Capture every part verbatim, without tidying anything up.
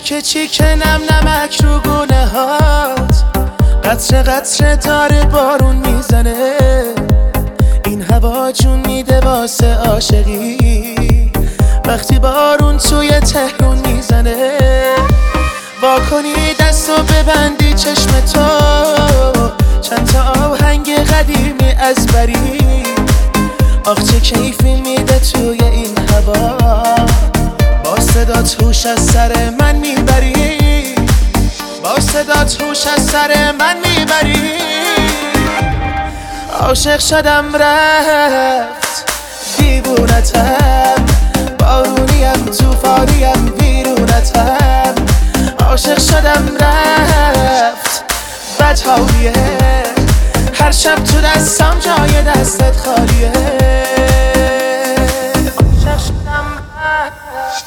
چیکه چیکه نم نمک رو گونه هات، قطره قطره داره بارون میزنه، این هوا جون میده واسه عاشقی وقتی بارون توی تهرون میزنه. واکنی دستو ببندی چشم تو، چند تا آهنگ قدیمی از بری، آخ چه کیفی میده توی این هوا، با صدات هوش از سر من میبری، با صدات هوش از سر من میبری. عاشق شدم رفت دیوونتم، بارونیم توفانیم ویرونتم، عاشق شدم رفت بدحالیه، هر شب تو دستم جای دستت خالیه. عاشق شدم رفت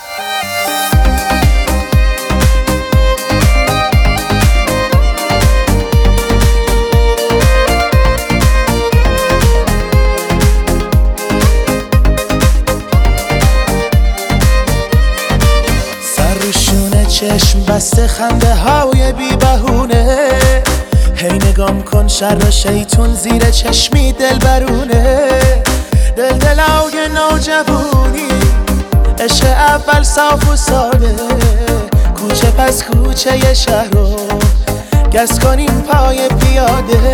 چشم بسته خنده های بی بهونه، هی نگام کن شر شیطون زیر چشمی دل برونه، دل دلای نوجوانی عشق اول صاف و ساده، کوچه پس کوچه ی شهر رو گز کنیم پای پیاده.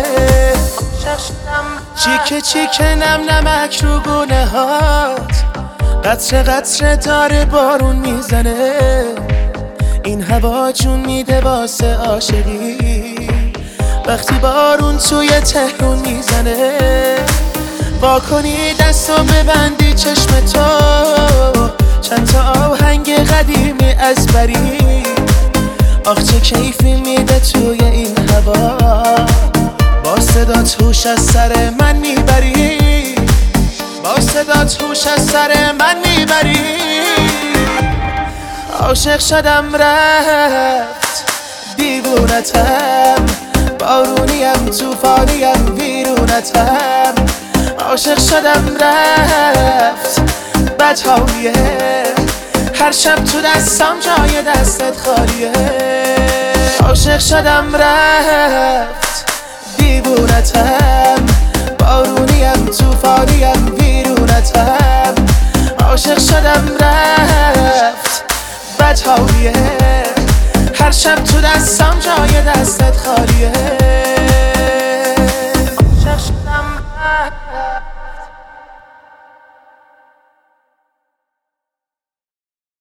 چیکه چیکه نم نمک رو گونه هات، قطره قطره داره بارون میزنه، این هوا جون میده واسه عاشقی وقتی بارون توی تهرون میزنه. واکنی دستو ببندی چشم تو، چند تا آهنگ قدیمی از بری، آخ چه کیفی میده توی این هوا، با صدات هوش از سر من میبری، با صدات هوش از سر من میبری. عاشق شدم رفت دیوونتم، بارونیم توفانیم ویرونتم، عاشق شدم رفت بدحالیه، هر شب تو دستم جای دستت خالیه. عاشق شدم رفت دیوونتم، بارونیم توفانیم ویرونتم، عاشق شدم رفت بدحالیه، هر شب تو دستم جای دستت خالیه. عاشق شدم